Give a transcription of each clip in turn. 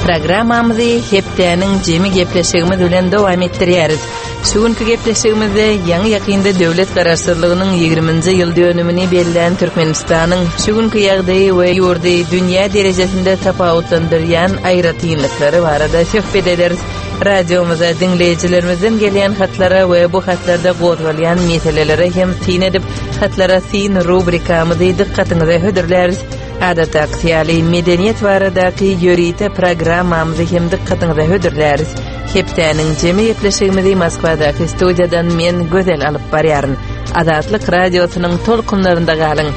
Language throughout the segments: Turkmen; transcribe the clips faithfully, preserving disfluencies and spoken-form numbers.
Programmamyzy hepdeniň jemi gepleşigimiz bilen dowam etdirýäris. Şugunky gepleşigimizde ýaňy ýakynda döwlet garaşdyrlygynyň ýygrüminji ýyl dönümini belläen Türkmenistanyň şugunky ýagdaýy we ýurdy dünýä derejesinde tapawutlandyrýan aýratynlyklary barada söhbet ederiz. Radiomuza dinleyijilerimizden gelen hatlara we bu hatlarda gowrulýan meselelere hem tin edip hatlara tin rubrikamyzy dikkatiňize hödürläris. Adata aksiýaly medeniýet baradaky ýörite programmamyzy hem dikkatiňize hödürläris. Hepdeniň jemi ýepleşigimizi Moskwadaky studiýadan men gözel alyp barýaryn. Adatlyk radiosynyň tolkunlarynda galyň.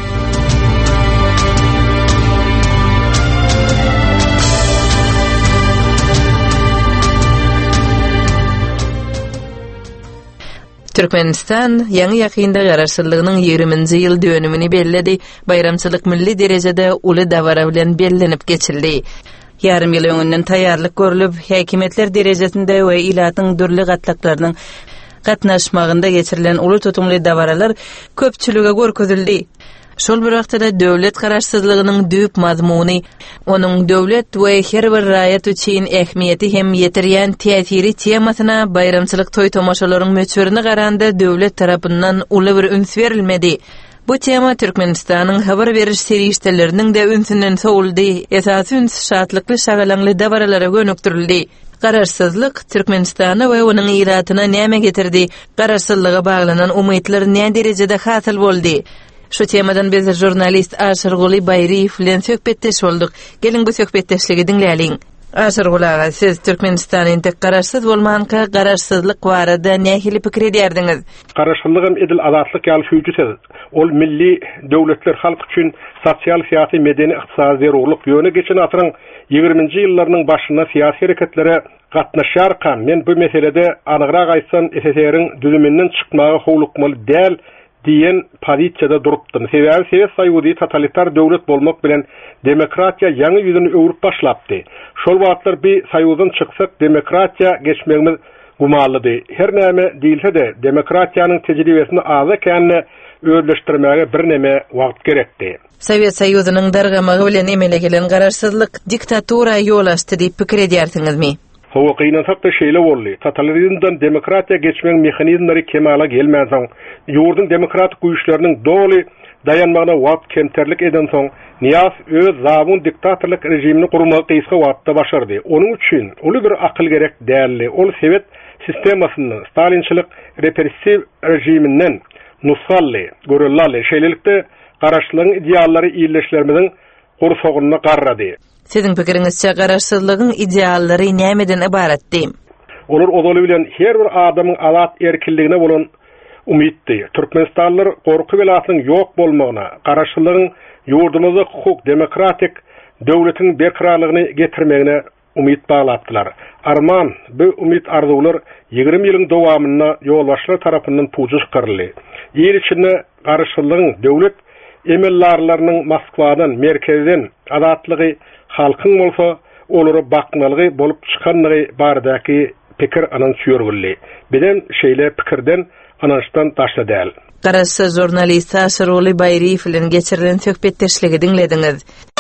Türkmenistan ýaňy ýakynda garaşdyrlygynyň ýygrüminji ýyl dönümini belledi. Bayramçylyk milli derejede uly dawara bilen bellenip geçildi. Yarım ýyl öňünden taýýarlyk görülip, häkimetler derejesinde we ilatyň dürli gatlaklarynyň gatnaşmagynda geçirilen uly tutumly dawaralar köpçülüge görkezildi. Şol bir wagtda döwlet garaşdyrlygynyň düýp mazmuny, onuň döwlet we her bir raýat üçin ähmiýeti hem ýetirýän täsiri temasyna bayramçylyk toý tomaşalaryň möçberini garanda döwlet tarapyndan uly bir üns berilmedi. Bu tema Türkmenistanyň habar beriş serişdeleriniň de ünsünden sowuldy. Esasy üns şatlykly şagalanly dawaralara gönükdirildi. Garaşsyzlyk Türkmenistana we onuň iratyna näme getirdi? Garaşsyzlyga baglanan umytlar näme derejede hasyl boldy? Şu temadan biz jurnalist Aşyrguly Bayriýew bilen söhbetdeş bolduk. Gelin bu söhbetdeşligi dinläliň. Aşyrguly aga, siz Türkmenistanyň tek garaşsyz bolmanka garaşsyzlyk barada nähili pikir edýärdiňiz? Garaşsyzlygym edil azatlyk ýaly ol milli döwletler halk üçin sosial, syýasy, medeni, ykdysady zerurlyk ýöne geçen asyryň ýygrüminji ýyllarynyň başyna syýasy hereketlere gatnaşarkan men bu meselede anygyrak aýtsam S S R-iň düzüminden çykmagy howlukmaly däl diyen pozisiyada durupdym. Sebäbi Sowet Soýuzy totalitar döwlet bolmak bilen demokratiýa ýaňy ýüzüni öwürüp başlapdy. Şol wagtlar bir Soýuzdan çyksak demokratiýa geçmegimiz gumanlydy. Her näme diýilse-de demokratiýanyň tejribesini az ekenini öwürleşdirmäge bir näme wagt gerekdi. Sowet Soýuzynyň dargamagy bilen emele gelen garaşsyzlyk diktatura ýol açdy diýip pikir edýärsiňizmi? Howakyndan hakda şeýle boldy. Totalitarizmden demokratiýa geçmeň mexanizmlary kemala gelmäň, ýurdun demokratik güýçleriniň doly dayanmagyna wagt kemterlik eden soň, Niýaz öz zabun diktatorlyk rejimini gurmagy gysga wagtda başardy. Onuň üçin uly bir akyl gerek däldi. Ol Sowet sistemasyny Stalinçylyk repressiw rejiminden nusgally, görelli şeýlelikde garaşlygyň ideallary ýerleşlerimiň gursogyna garrady. Sizin pikirinizçe garaşsyzlygyň ideallary nämeden ibaratdy? Olar odaly bilen her bir adamyň azat erkinligine bolan umytdy. Türkmenistanlylar gorky belasynyň ýok bolmagyna, garaşsyzlygyň ýurdumyzda hukuk, demokratik döwletiň berkirarlygyny getirmegine umyt baglatdylar. Arman, bu umyt arzuwlar ýygrimi ýylyň dowamyna ýolbaşçylar tarapyndan puýjy çykyrly. Ýer içinde garaşsyzlygyň döwlet emellarlarynyň Moskwadan, merkezden azatlygy halkyň bolsa, olary bakmalygy bolup çykanlygy baradaky pikir anan süýergilli. Bilen şeýle pikirden anançdan taşla däl. Garaşsyz jurnalist Aşyrguly Bayriýew bilen geçirilen söhbetdeşligi dinlediňiz.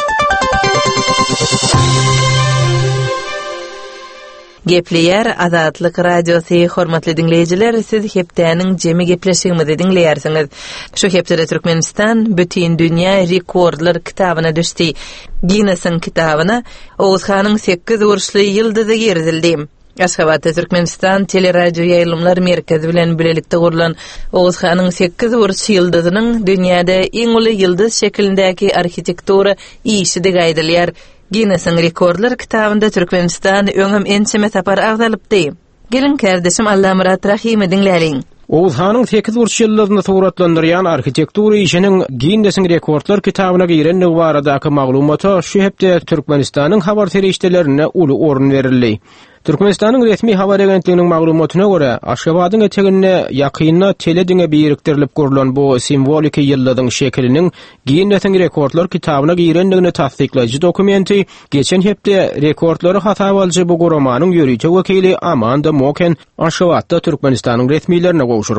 Gepleýär Azatlyk radiosy hormatly dinleýijiler, siz hepdeniň jemi gepleşigimizi dinleýärsiňiz. Şu hepde Türkmenistan bütün dünýä rekordlar kitabyna düşdi. Guinness'in kitabyna Oğuzhanyň sekiz uruşly ýyldyzy girizildi. Aşgabatda Türkmenistan teleradio ýaýlymlar merkezi bilen bilelikde gurulan Oğuzhanyň sekiz uruş ýyldyzynyň dünýäde iň uly ýyldız şeklindäki arhitektura işi de gaýdylýar. Guinness'in rekordlar kitabynda Türkmenistan öňüm ençeme tapar agdalypdy. Gelin kardeşim Allamurat Rahimy dinläliň. Oğuzhanyň sekiz uruş ýyldyzyny suratlandyrýan arhitektura işiniň Guinness'in rekordlar kitabyna girenligi baradaky maglumaty şu hepde Türkmenistanyň habar serişdelerine uly orun berildi. Türkmenistanyň resmi habar agentliginiň maglumatyna görä, Aşgabatyň etegine ýakynna telediňe biriktirilip gurulan bu simbolik ýyldyzyň şekliniň Guinness'in rekordlar kitabyna girenligini tasdikleýäji dokumenti geçen hepde rekordlary hasap alyjy bu guramanyň ýörüjek wekili Amanda Moken Aşgabatda Türkmenistanyň resmilerine gowşurypdyr.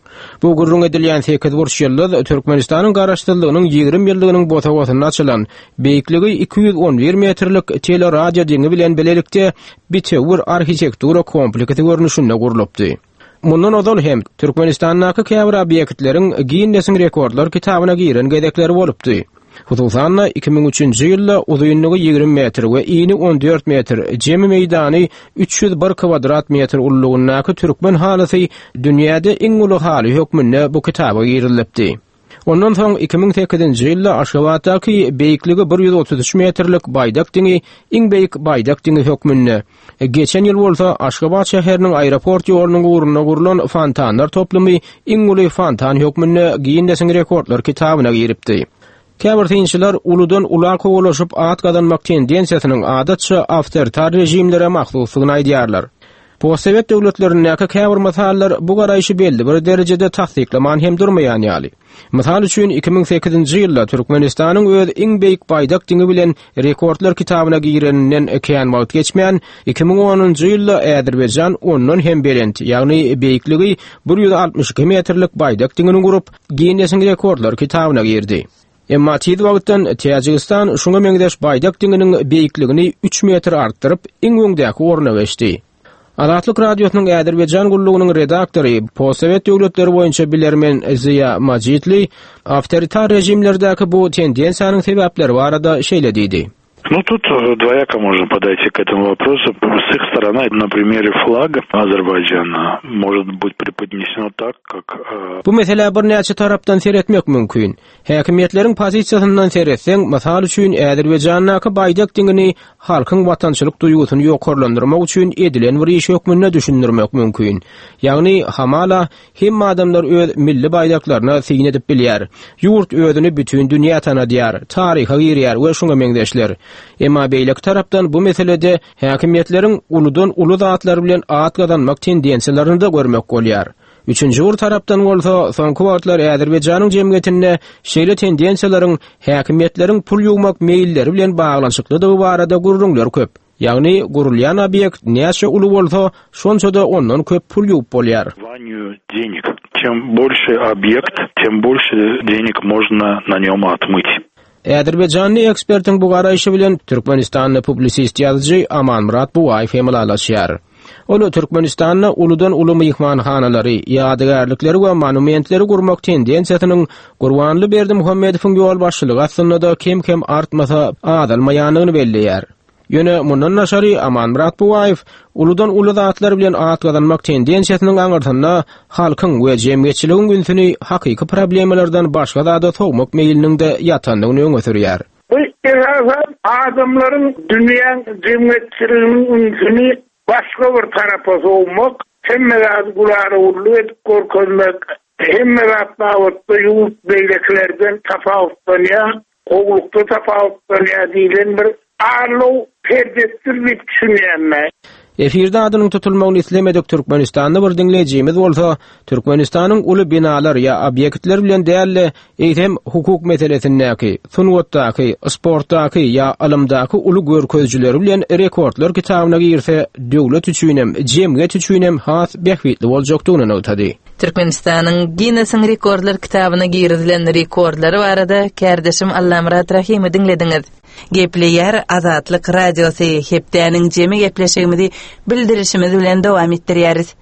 Bu gurrun edilýän sekiz wurş ýylda Türkmenistanyň garaşdyrlygynyň ýigrim ýyldygynyň botawatyna açylan beýikligi iki yüz on bir metrlik teleradio diňi bilen bilelikde bitewir arhitektura kompleksi görnüşinde gurulypdy. Mundan ozal hem Türkmenistanyň käbir obyektleriň Guinness rekordlar kitabına giren gedekleri bolupdy. Hususan iki bin üçinji ýylda uzunlygy ýigrim metr we eni on dört metr, jemi meýdany üç yüz bir kvadrat metr ullugynaky türkmen halysy dünýäde iň uly haly hökmünde bu kitaba girilipdi. Ondan soň iki bin sekizinji ýylda Aşgabatdaky beýikligi bir yüz otuz üç metrlik Baýdak diňi iň beýik Baýdak diňi hökmünde. Geçen ýyl bolsa Aşgabat şäheriniň aeroport ýolunyň urunyna gurulan fontanlar toplamy iň uly fontan hökmünde Guinness rekordlar kitabyna giripdi. Käbir tynçylar uludan ulak golaşyp at gadanmak tendensiýasynyň adatça awtoritar rejimlere mahsuslygyny aýdýarlar. Postsovet döwletlerindäki käbir masallar bu garaýşy belli bir derejede tasdiklaman hem durmaýan ýaly. Mysal üçin iki bin sekizinji ýylda Türkmenistanyň öz iň beýik Baýdak diňi bilen rekordlar kitabyna gireninden ekän wagt geçmeýän iki bin onunji ýylda Äzerbeýjan ondan hem berent, ýagny beýikligi bir yüz altmış iki metrlik Baýdak diňini gurup Guinness rekordlar kitabyna girdi. Emma tiýdi wagtdan Täjikistan şuňa meňdeş Baýdak diňiniň beýikligini üç metr artdyryp iň öňdäki orna geçdi. Azatlyk radiosynyň Äzerbeýjan gullugynyň redaktory, Postsovet döwletleri boýunça bilermen Ziya Majidli, awtoritar rejimlerdäki bu tendensiýanyň sebäpleri barada şeýle diýdi. Ну, тут двояко можно подойти к этому вопросу. С их стороны, на примере флага Азербайджана может быть преподнесено так, как... Э... Bu mesele bir näçe tarapdan seretmek mümkin. Häkimetleriň pozisiýasyndan seretseň, mysal üçin Äzerbeýjanyňky Baýdak diňini halkyň watançylyk duýgusyny ýokarlandyrmak üçin edilen bir iş hökmüne düşündirmek mümkin. Ýagny hamala hem adamlar öz milli baýdaklaryna syň edip bilýär. Ýurt özüni bütün dünýä tanadýar, taryha girýär we şoňa meňdeşler. Emma beýlik tarapdan bu meselede häkimetleriň uludan uly zatlar bilen at gadanmak tendensiýalaryny da görmek bolýar. Üçünji bir tarapdan bolsa, soňky wagtlar Äzerbeýjanyň jemgyýetinde şeýle tendensiýalaryň häkimetleriň pul ýugmak meýilleri bilen baglanşyklydygy barada gurrunlar köp. Ýagny gurulýan obyekt näçe uly bolsa, şonça da ondan köp pul ýup bolýar. Денег. Чем больше объект, тем больше денег можно на нём отмыть. Äzerbeýjanly ekspertiň bu garaýşy bilen Türkmenistanyň publisist ýazyjy Amanmurat Buwaýew hem alaşýar. Olu Türkmenistanyň uludan uly mehmanhanalary, ýadygärlikleri we monumentleri gurmak tendensiýasynyň Gurbanly Berdimuhammedowyň ýol başçylygy aslynda da kem-kem artmasa adalmaýanyny belliýär. Ýöne mundan naşary Amanmurat Buwaýew uludan uly zatlar bilen at gadanmak tendensiýasynyň aňyrtyna halkyň we jemgyýetçiligiň günsüni hakyky problemlerden başga da sowmak meýiliniň de ýatandygyny öňe sürýär. Bu esasen adamlaryň dünýä jemgyýetçiliginiň günsüni başga bir tarapa sowmak, hemmeler gulary uly edip gorkozmak, hemmeler bawatda ýurt beýleklerden tafawutlanýar, oglukda tafawutlanýar diýilen bir Arlo perdestir bir düşünýänme. Efirde adynyň tutulmagyny islemedik Türkmenistanyny bir dinleýijimiz bolsa, Türkmenistanyň uly binalar ýa obyektler bilen dälle eýtem hukuk meselesindäki, sunwatdaky, sportdaky ýa alymdaky uly görkezjileri bilen rekordlar kitabyna girse, döwlet üçin hem jemgyýet üçin hem has behwitli boljakdygyny öýtdi. Türkmenistanyň Guinness rekordlar kitabyna girilen rekordlary barada kärdeşim Allamrat Rahimy dinlediňiz. Gepleýär Azatlyk radiosy hepdäniň jemi gepleşigimizi bildirişimiz bilen dowam etdirýäris.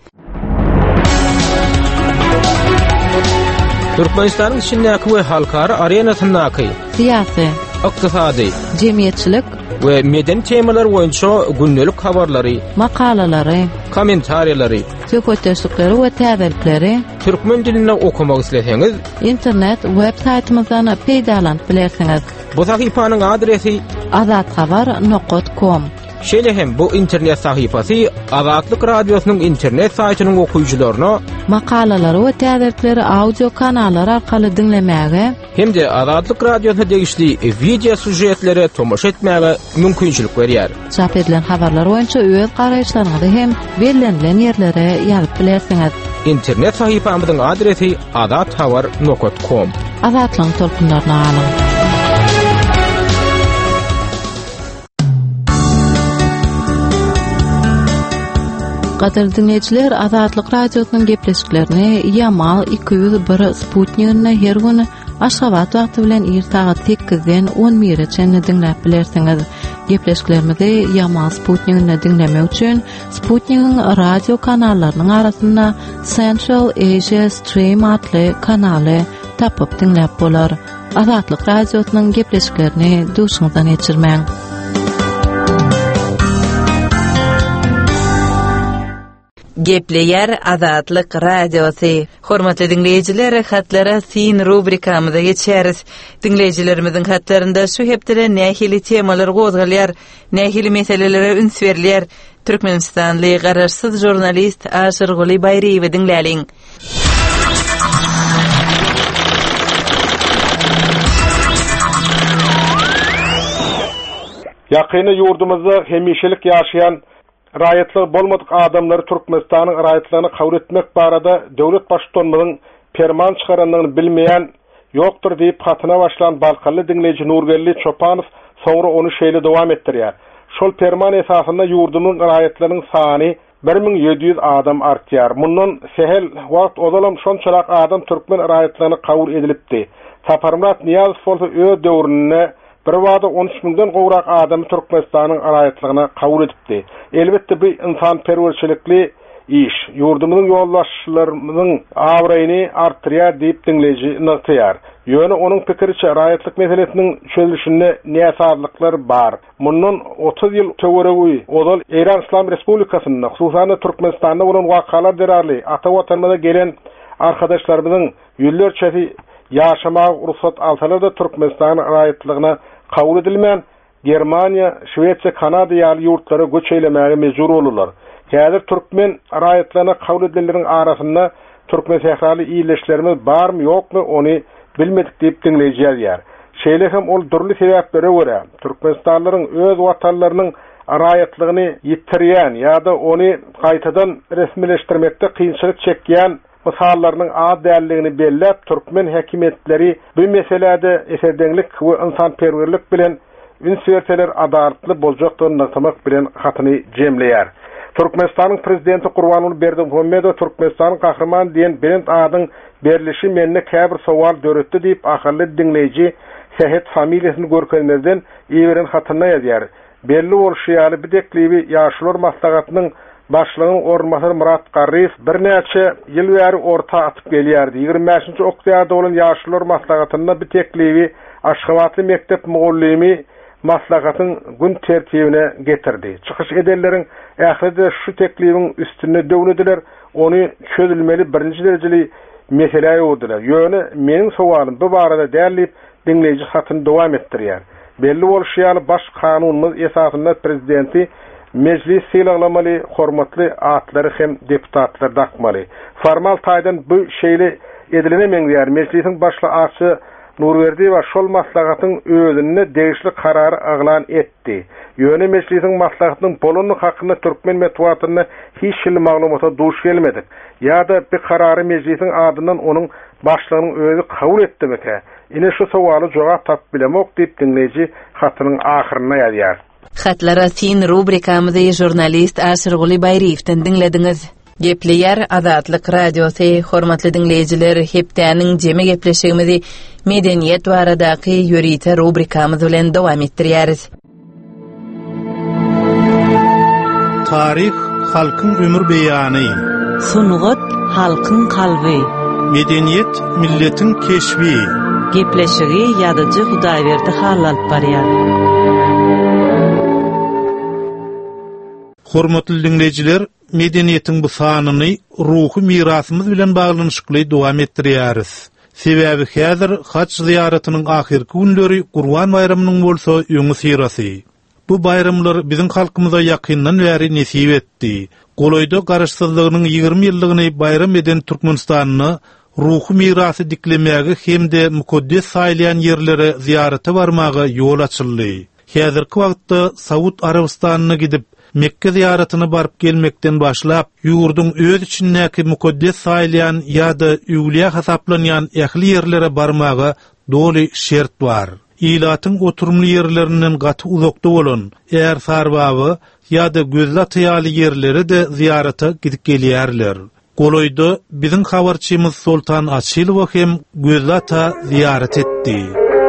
Türkmenistanyň içindäki we halkara arenasyndaky siyasi, ykdysady, jemgyýetçilik we meden temalar boýunça gündelik habarlary, makalalary, kommentariýalary, söhbetleşikleri we täzelikleri türkmen diline okumak isleseňiz, internet web saytymyzdan peýdalanyp bilersiňiz. Bu sahypanyň adresi azatxabar nokta com. Şeýle hem bu internet sahypasy Azatlyk radiosynyň internet saýtynyň okuyjylaryna makalalary we täzelikleri audio kanallar arkaly dinlemäge hem de Azatlyk radiosyna degişli video sujetlere tomoş etmäge mümkinçilik berýär. Çap edilen habarlar boýunça öz garaýşlaryňyzy hem bellenlen ýerlere ýazyp bilersiňiz. İnternet sahypamyzyň adresi azatxabar nokta com. Azatlyň tolkunlaryna alyň. Gader dinleyijiler, Azatlyk radiosynyň gepleşiklerini Yamal iki yüz bir Sputnik'ne her güni Aşgabat wagty bilen irtaga sekkizden on birçe dinläp bilersiňiz. Gepleşiklerimizi Yamal Sputnik'ne dinlemek üçin Sputnik'in radio kanallarynyň arasynda Central Asia Stream adly kanaly tapyp dinläp bolar. Azatlyk radiosynyň gepleşiklerini duşuňyzdan geçirmäň. Gepleyer Azatlyk radiosu. Hormatly dinleyijiler, hatlara sin rubrikamyza geçeriz. Dinleyijilerimizin hatlarında şu hepdere nähili temalar gozgalýar, nähili meselelere üns berilýär. Türkmenistanly gararsyz jurnalist Aşyrguly Bayriýewi dinläliň. Yakyny ýurdumyzda hemişelik ýaşaýan raýatlygy bolmadyk adamlary Türkmenistanyň raýatlygyny kabul etmek barada döwlet başçylarynyň ferman çykaranlygyny bilmeýän ýokdur diýip hatyna başlan Balkanly dinleýiji Nurgelli Çopanow soňra onu şeýle dowam etdirýär. Şol ferman esasynda ýurdumyň raýatlarynyň sany bir ming ýedi ýüz adam artýar. Mundan sehel wagt odalam şonçalak adam türkmen raýatlaryny kabul edilipdi. Saparmurat Niýazow bolsa öz döwründe bir wada on üç mingden gowrak adam Türkmenistanyň raýatlygyna kabul edipdi. Elbetde bu insan perwerçilikli iş. Ýurdumyň ýoldaşlarymyň awraýyny artdyrýar diýip dinleýiji nykýar. Ýöne onuň pikiriçe raýatlyk meselesiniň çözülüşinde näçarlyklar bar. Mundan otuz ýyl töwereги odal Eýran Islam Respublikasyny, hususan Türkmenistanda bolan wakalar derarly ata watanymyza gelen arkadaşlarymyzyň ýyllarçy ýaşamak ruhsat alsalar da Türkmenistanyň raýatlygyna kabul edilmän Germaniýa, Şweýçe, Kanada ýaly ýurtlara göç eylemäge mejbur bolurlar. Häzir türkmen raýatlaryna kabul edilýärlerin arasynda türkmen sähraly iýleşlerimiz barmy ýokmy ony bilmedik diýip dinleýär. Şeýle hem ol durly sebeplere görä türkmenistanlaryň öz watanlarynyň raýatlygyny ýitirýän ýa-da ony gaýtadan resmileşdirmekde kynçylyk çekýän misallarynyň az dälligini belläp türkmen häkimetleri bu meselede eserdeňlik we insanperwerlik bilen ünsüýerseler adalatly boljakdygyny ýatymak bilen hatyny jemleýär. Türkmenistanyň prezidenti Gurbanuly Berdimuhammedow Türkmenistanyň gahrman diýen Berend adyň berilişi menne käbir sowal döretdi diýip ahyrly dinleýiji Sehet familiýasyny görkezlerden iýeren hatyna ýazýar. Belli bolşýaly bir deklibi ýaşlar maslahatynyň başlygynyň ornmasary Murat Garriýew bir näçe ýyl bäri orta atyp gelýärdi. ýygrimi beşinji oktyýarda bolan ýaşlar maslahatyna bir teklibi Aşgabatly mektep muallimi maslahatyň gün tertibine getirdi. Çykyş edenleriň ähirde şu teklibiň üstüne döwlediler, ony çözülmeli birinji derejeli mesele ýurdular. Ýöne meniň sowalym bu barada dälip dinleýiji hatyny dowam etdirýär. Belli bolşýaly baş kanunymyz esasynda prezidenti meclis sylaglamaly, hormatly atlary hem deputatlar dakmaly. Formal taýdan bu şeýle edilemeýär. Meclisiň başlygy Nurberdi we şol maslahatyň özüne degişli karary aglan etdi. Ýöne meclisiň maslahatynyň bolunlyk hakynda türkmen metbuatyna hiç şil maglumata duş gelmedik. Ýa-da bir karary meclisiň adyndan onuň başlygynyň özü kabul etdimeke. Ine şu sowaly jogap tap bilemok diýip dinleýiji hatynyň ahyryna ýazýar. Hatlara sin rubrikamyzy jurnalist Aşyrguly Bayriýewden dinlediňiz. Gepleyer Azatlyk radiosu. Hormatly dinleyijiler, hepdäniň jeme gepleşigimizi medeniýet baradaky ýörite rubrikamyz bilen dowam etdirýäris. Tarih halkyň ömür beýany. Sunugat halkyň kalby. Medeniýet milletiň keşbi. Gepleşigi ýadyjy Hudaýberdi halalyp barýar. Hormatly dinleyijiler, medeniýetiň bu sanyny ruhy mirasymyz bilen baglanyşykly dowam etdirýäris. Sebäbi häzir haç ziýaratynyň ahyrky günleri Gurban bayramynyň bolsa öňü sirasy. Bu bayramlar biziň halkymyza ýakyndan bäri nesip etdi. Goloýda garaşsyzlygynyň ýygrimi ýyllygyny bayram eden Türkmenistanyny ruhy mirasy diklemäge hemde mukaddes saýlayan ýerlere ziýarata barmagy ýol açyldy. Häzirki wagtda Saud Arabistanyna gidip Mekke ziyaretini barıp gelmekden başlap, ýurdun öz içindäki mukaddes saýlayan ýa-da üwliýa hasaplanýan ähli ýerlere barmagy doly şert bar. ilatyň oturumly yerlerinden gaty uzakda bolan eğer sarbaby ýa-da gözle atyýaly yerlere de ziýarata gidip gelýärler. Goloyda bizim habarçymyz Sultan Asylow hem gözle ata ziýarat etdi.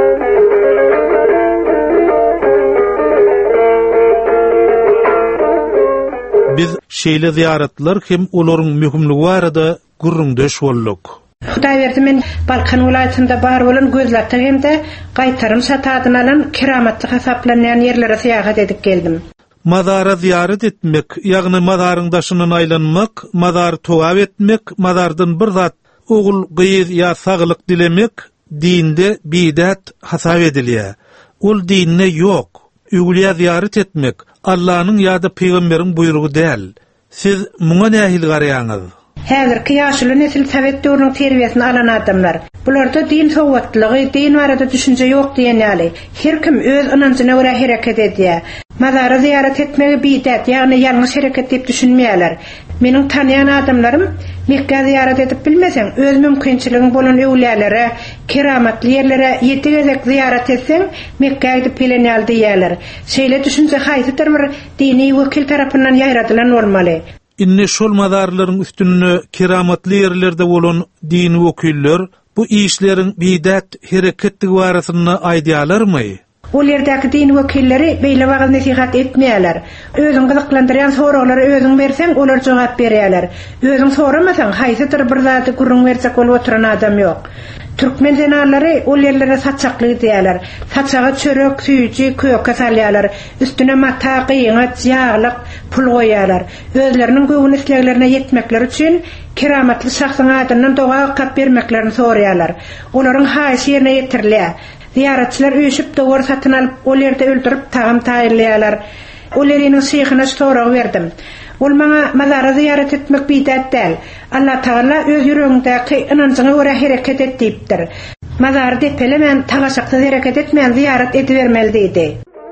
Biz şeýle ziýaratlar hem olaryň möhümligi barada gurrundaş bolduk. Hudaý berdi, men Balkan vilayatynda bar bolan gözlatda hemde gaýtarym satadyň alan keramatly hasaplanýan yerlere seýahat edip geldim. Mazara ziyaret etmek, ýagny mazaryň daşynyň aýlanmak, mazary towap etmek, mazardan bir zat ogul gyýyz ýa saglyk dilemek dinde bidat hasap edilýär. Ol dinne ýok. Ügülýä ziyaret etmek Allah'ın ýa-da peýgamberiň buýrugy däl. Siz muňa nähil garaýaňyz? Häzirki ýaşly nesil Sowet döwrüniň terbiýesini alan adamlar. Bularda din sowatlygy, din barada düşünje ýok diýenýäli. Her kim öz ynanjyna görä hereket edýär. Mazara ziyaret etmegi bidat, ýagny ýalňyş hereket diýip düşünmeýärler. Meniň tanýan adamlarym Mekke ziyaret edip bilmeseň, öz mümkinçiligiň bolan öwlälere, keramatly yerlere ýeti gezek ziyaret etseň, Mekke'ye gidip bilenýär diýerler. Şeýle düşünse haýsydyr bir dini wekil tarapyndan ýaýradylan bolmaly. Inne şol mazarlaryň üstünde keramatly yerlerde bolan dini wekiller bu işleriň bidat hereketligi barasyny aýdýarlarmy? Ol ýerdäki din wekilleri beýle wagt nasihat etmeýärler. Özüň gyzyklandyrýan soraglary özüň berseň, olar jogap berýärler. Özüň soramasaň, haýsydyr bir zaty gurrun bersek ol oturan adam ýok. Türkmen jenarlary ol yerlere saçaklyk diýerler. Saçaga çörek, süýji, köke salýarlar. Üstüne mata, gyýňat, ýaglyk, pul goýarlar. Özleriniň göwün isleglerine ýetmekler üçin keramatly şahsyň adyndan doga kap bermeklerini soraýarlar. Olaryň haýsy ýerine ýetirilýär. Ziyaretçiler üýşüp dowar satyn alyp ol ýerde öldürüp taýam taýýarlar. Ol ýeriniň şeýhine sorag berdim. Ol maňa mazara ziyaret etmek bidat däl. Allah Taala öz ýüregiňdäki ynanjyňa görä hereket et diýipdir. Mazar depelemen talaşakda hereket etmeýän ziyaret edibermeli diýdi.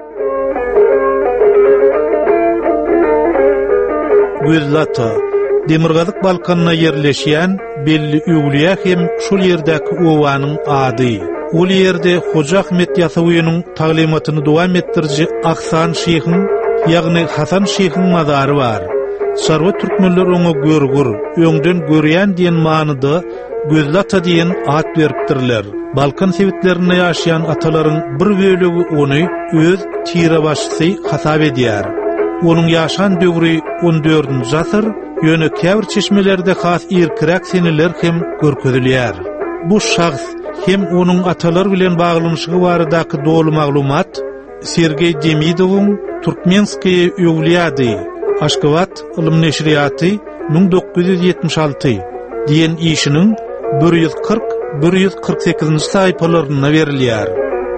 Gözlata Demirgazyk Balkanyna yerleşýän belli ügülýä hem şol ýerdäki owanyň ady. Ol ýerde Hoca Ahmet Ýasawynyň taglimatyny dowam etdirji Aksan şeýhiň, ýagny Hasan şeýhiň mazary bar. Sarwa türkmenler oňa görgür, öňden görýän diýen manyda gözlata diýen at beripdirler. Balkan sewitlerinde ýaşaýan atalaryň bir bölegi ony öz tire başçysy hasap edýär. Onun ýaşan döwri on dördünji asyr, ýöne käbir çeşmelerde has irkirak seneler hem görkezilýär. Bu şahs hem onun atalar bilen baglanyşygy baradaky dolu maglumat Sergey Demidowyň Turkmenskiye Ýewliýady Aşgabat Ilm Neşriýaty ming dokuz ýüz ýetmiş alty diýen işiniň bir ýüz kırk - bir ýüz kırk sekizinji saýpalaryna berilýär.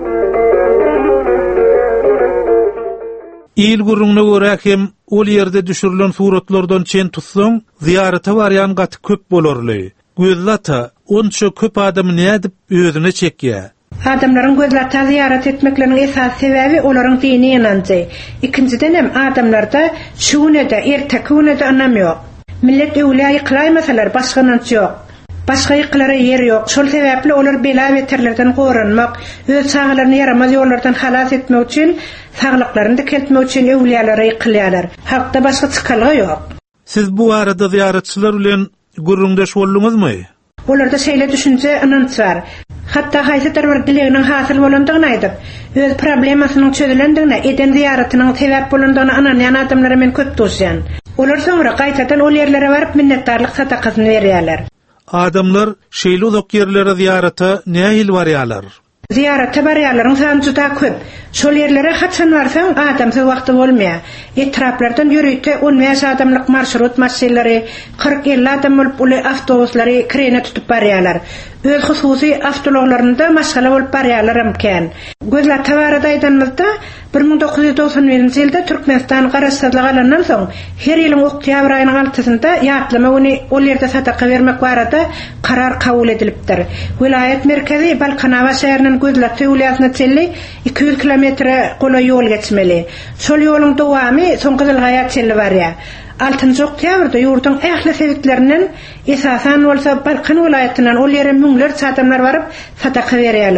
İl gurruna görä hem ol ýerde düşürilen suratlardan çen tutsaň, ziýarata barýan gaty köp bolarly. Gözlata onça köp adam nädip özüne çekýär. Adamlaryň gözlata ziyaret etmekleriniň esas sebebi olaryň dini ynanjy. Ikinciden hem adamlarda şuňada ertekünede anam ýok. Millet öwlä ýyklaýmasalar başga ynanç ýok. Başga ýyklara ýer ýok. Şol sebäpli olar bela beterlerden goranmak, öz saglaryny yaramaz ýollardan halas etmek üçin, saglyklaryny keltmek üçin öwlälere ýyklýarlar. Halkda başga çykalygy ýok. Siz bu arada ziyaretçiler bilen gurrundaş bolduňyzmy? Olarda şeýle düşünje ynanç bar. Hatta haýsydyr bir dileginiň hasyl bolandygyny aýdyp, öz problemasynyň çözülendigine eden ziyaretynyň sebäp bolandygyny ananýan adamlara men köp duşýan. Olar soňra gaýtadan ol ýerlere baryp minnetdarlyk sadakasyny berýärler. Adamlar şeýle uzak ýerlere ziýarata nähil barýarlar? Ziyaretçi barýarlaryň sany juda köp. Şol ýerlere haçan barsaň adamsy wagty bolmaýar. Etraplardan ýürüýte on beş adamlyk marşrut maşynalary, kırk elli adam bolup uly awtobuslary kirene tutup barýarlar. Öz hususy awtologlarynda maşgala bolup barýarlar emken. Gözler tawarada aýdanmazda bir ming dokuz ýüz doksan birinji ýylda Türkmenistan garaşsyzlyk alandan soň her ýylyň oktýabr aýynyň altysynda ýatlama uny ol ýerde sataka bermek barada karar kabul edilipdir. Vilayet merkezi Balkanawa şäheriniň gözlata ýolyasyna çelli iki yüz kilometre gola ýol geçmeli. Şol ýoluň dowamy Soňgyzylgaýa çelli barýar. altıncı oktýabrda ýurduň ähli sevitlerinden esasan bolsa Balkan vilayetinden ol ýere müňler adamlar baryp sadaka berýärler.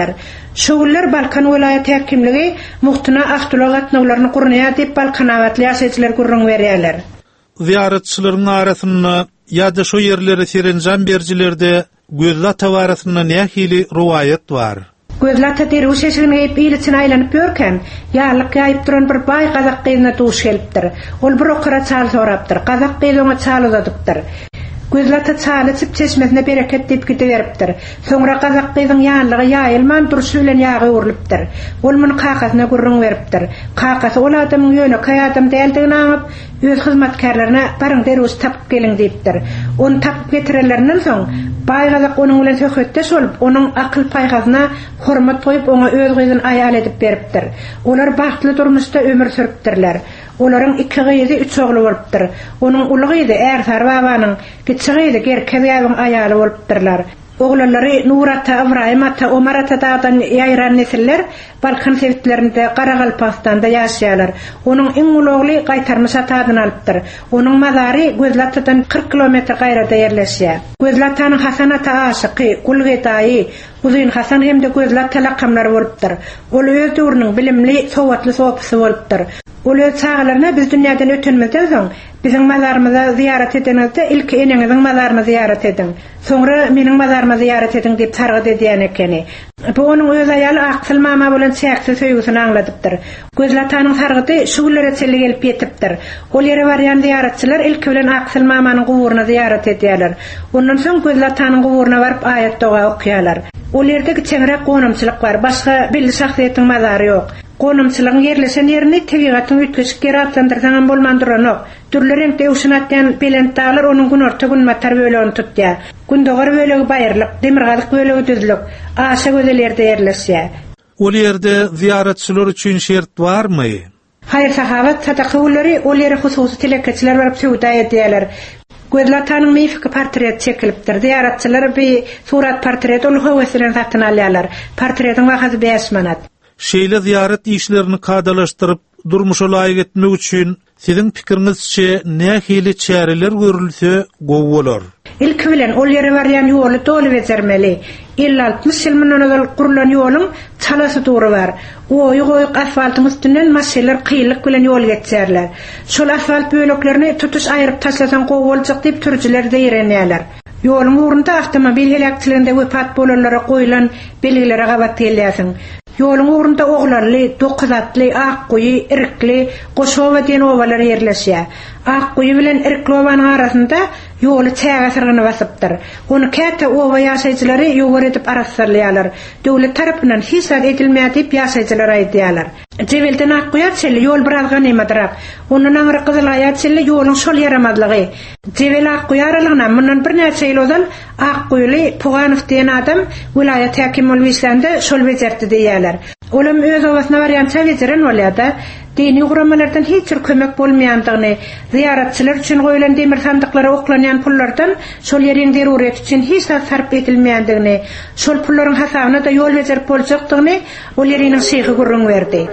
Şoğullar Balkan vilayeti hakimligi muhtuna Aqtula gatnawlaryny gurunýa diýip Balkan awatly ýaşaýjylar gurrun berýärler. Ziyaretçilerin arasında ya da şu yerlere serencan berjilerde gözla tavarasında nähili ruwayet var. Gözlata deri uşeşigini geyip iyiliçin aylanyp ýörken, ýalyk ýaýyp duran bir bay gazak gyzyna duş gelipdir. Ol bir okara çal sorapdyr. Gazak gyzy ona çal uzadypdyr. Gözlata çalyp çeşmesine bereket diýip gideripdir. Soňra gazak gyzyň ýanlygy ýaýylman durşy bilen ýagy urulypdyr. Ol muny kakasyna gurrun beripdir. Kakasy ol adamyň ýöne kaýadam däldigini aňyp, öz hyzmatkarlaryna barıň derus tapyp gelin diýipdir. Onu tapyp getirenlerinden soň bay gazak onuň bilen söhbetdeş bolup, onuň akyl paýgazyna hormat goýup oňa öz gyzyn aýal edip beripdir. Olar bagtly durmuşda ömür sürüpdirler. Olaryň iki gyzy, üç ogly bolupdyr. Onuň uly gyzy Ersar babanyň, kiçi gyzy Gerkez ýagyň aýaly bolupdyrlar. Oğlanları Nurata, İbrahimata, Omarata dağdan yayran nesiller Balkan sevitlerinde Qaraqalpaqstanda yaşayalar. Onun en ulu oğlu qaytarmış atadın alıptır. Onun mazarı Gözlatadan kırk kilometre gayrada yerleşiyor. Gözlatanın Hasan ata aşıqı, Kulgetayı, Uzun Hasan hem de Gözlata lakamları bolupdyr. Ol öz döwrüniň bilimli, sowatly sopysy bolupdyr. Ol öz çağlarına biz dünýäden ötünmezden soň biziň mazarymyza ziyaret edenizde ilk eneňiziň mazaryny ziyaret edin. Soňra meniň mazarymyzy ziyaret edin diýip targyd edýän ekeni. Bu onuň öz aýaly Aqsyl mama bilen çäkse söýgüsini aňladypdyr. Gözlatanyň targydy şu güllere çelli gelip ýetipdir. Ol ýere barýan ziyaretçiler ilk bilen Aqsyl mamanyň guburyny ziyaret edýärler. Ondan soň Gözlatanyň guburyna baryp aýat doga okýarlar. Ol ýerde kiçiňrek gonamçylyk bar, başga belli şahsiýetiň mazary ýok. Gonamçylygyň yerleşen ýerini tebigatyň ütkeşik ýere atlandyrsaňam bolmandyranok. Türlü renkde uşunatyan belent dağlar onun gün orta gün matar bölüğünü tutya. Gündoğar bölüğü bayırlık, demirgalık bölüğü düzlük, aşa gözelerde yerleşya. Ol yerde ziyaretçiler için şert var mı? Hayır, sahavat sadakıvulları ol yere hususi telekeçiler varıp sevda ediyorlar. Gözlatanın meyfiki portret çekilipdir. Ziyaretçiler bir surat portret olu hövesinden satın alıyorlar. Portretin vakası beş manat. Şeýle ziyaret işlerini kadalaştırıp durmuşa laýyk etmek üçin sizin pikirinizçe nähili çäreler görülse gowy bolar? İlk bilen ol ýere barýan ýoly dolu bezermeli. elli altmış ýyl mundan gurulan ýoluň çalasy duru bar. O ýoýuk asfaltyň üstünden maşinler kıylyk bilen ýol geçerler. Şol asfalt böleklerini tutuş aýryp taşlasan gowy boljak diýip türjiler diýrenýärler. Ýoluň urunda awtomobil helakçyliginde wepat bolanlara goýulan belgilere gabat edilýärsiň. Ýoluň urunda oglarly, dokuz atly, akgoýy, irkli, goşowa diýen owalar yerleşýär. Akgoýy bilen irkli owanyň arasynda ýoly çägesirgini basypdyr. Onu käte owa ýaşaýjylary ýogar edip araşdyrýarlar. Döwlet tarapyndan hisap edilmeýär diýip ýaşaýjylar aýdýarlar. Jebelden akgoýy çelli ýol biraz ganymadyrak. Onuň aňyry Gyzylaýa çelli ýoluň şol ýaramadlygy. Jebel akgoýy aralygyna mundan bir näçe ýyl ozal Akgoýly Puganow diýen adam vilayet häkimi bolup işlende şol bejerdi diýýärler. Olam öz owasyna barýan çäwejeren bolýarda, dini guramalardan hiç bir kömek bolmaýandygyny, ziyaretçiler üçin goýulan demir sandyklara oklanýan pullardan şol ýeriň deruret üçin hiç sarp edilmeýändigini, şol pullaryň hasabyna da ýol bejerip boljakdygyny ol ýeriň şeýhi gurrun berdi.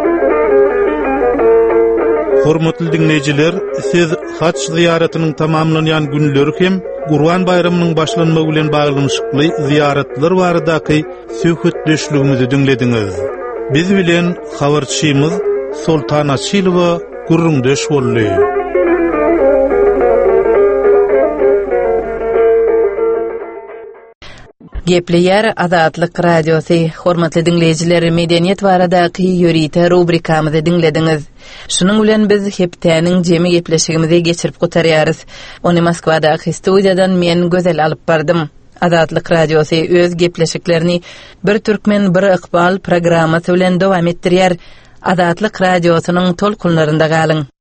Hormatly dinleýijiler, siz haç ziyaretiniň tamamlanýan günleri hem Gurban bayramynyň başlanmagy bilen baglanyşykly ziyaretler baradaky söhbetleşigimizi dinlediňiz. Biz bilen habarçymyz Sultan Aşylowa gurrundeş boldy. Gepleýär Azatlyk radiosy. Hormatly dinleýijiler, medeniýet baradaky ýörite rubrikamyzy dinlediňiz. Şunuň bilen biz heptäniň jemi gepleşigimizi geçirip gotarýarys. Ony Moskwadaky studiýadan men gözel alyp bardym. Azatlyk radiosy öz gepleşiklerini bir türkmen bir iqbal programmasy bilen dowam etdirýär. Azatlyk radiosynyň tolkunlarynda galyň.